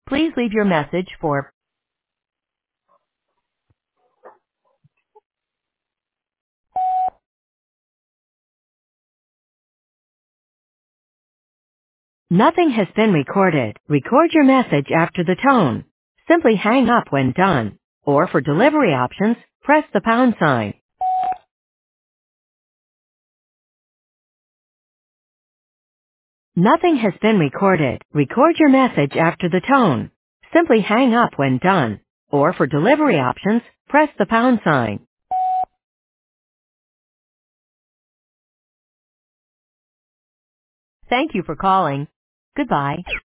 Please leave your message for nothing has been recorded. Record your message after the tone. Simply hang up when done. Or for delivery options, press the pound sign. Nothing has been recorded. Record your message after the tone. Simply hang up when done. Or for delivery options, press the pound sign. Thank you for calling. Goodbye.